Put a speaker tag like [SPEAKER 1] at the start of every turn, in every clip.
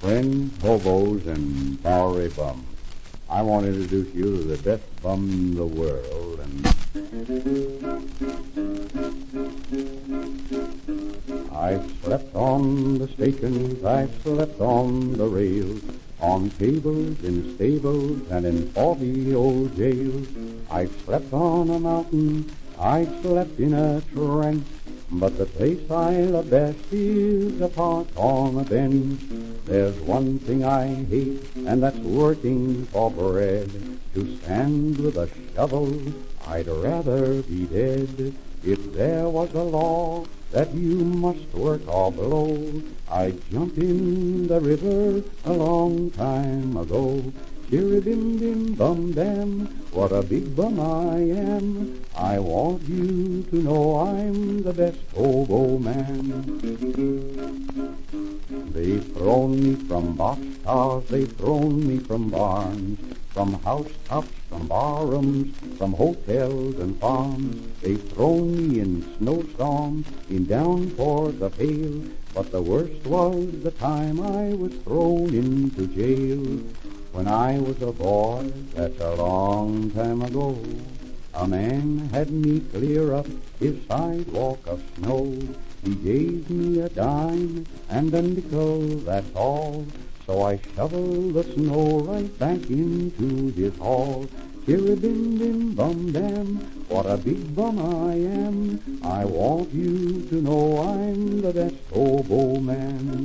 [SPEAKER 1] Friends, hobos, and Bowery bums, I want to introduce you to the best bum in the world. And I've slept on the stations, I've slept on the rails, on tables, in stables, and in 40 old jails. I've slept on a mountain, I've slept in a trench, but the place I love best is a park on a bench. There's one thing I hate, and that's working for bread. To stand with a shovel, I'd rather be dead. If there was a law that you must work or blow, I'd jump in the river a long time ago. Chirry-bim-bim-bum-dam, what a big bum I am. I want you to know I'm the best hobo man. They've thrown me from boxcars, they've thrown me from barns, from housetops, from barrooms, from hotels and farms. They've thrown me in snowstorms, in downpours of hail, but the worst was the time I was thrown into jail. When I was a boy, that's a long time ago, a man had me clear up his sidewalk of snow. He gave me a dime and a nickel, that's all, so I shoveled the snow right back into his hall. Chirry-bim-bim-bum-dam, what a big bum I am. I want you to know I'm the best hobo man.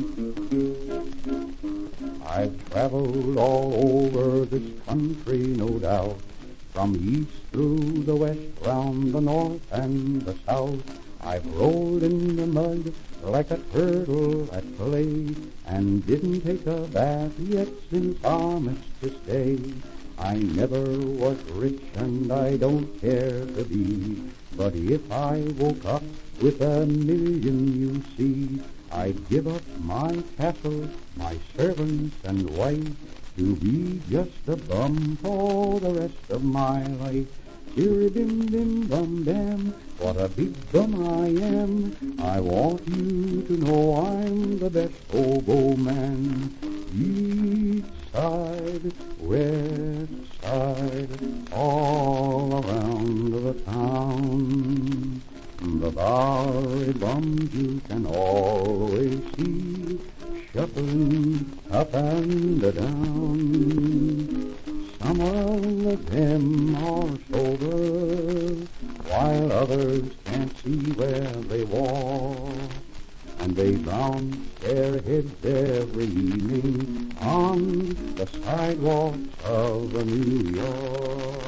[SPEAKER 1] I've traveled all over this country, no doubt, from east through the west, round the north and the south. I've rolled in the mud like a turtle at play, and didn't take a bath yet since Armistice Day. I never was rich and I don't care to be, but if I woke up with $1 million, you see, I'd give up my castle, my servants and wife, to be just a bum for the rest of my life. Chirry-bim-bim-bum-dam, what a big bum I am. I want you to know I'm the best hobo man. East side, west side, all around the town, the Bowery bums you can always see, shuffling up and down. Some of them are sober, while others can't see where they walk, and they bounce their heads every evening on the sidewalks of New York.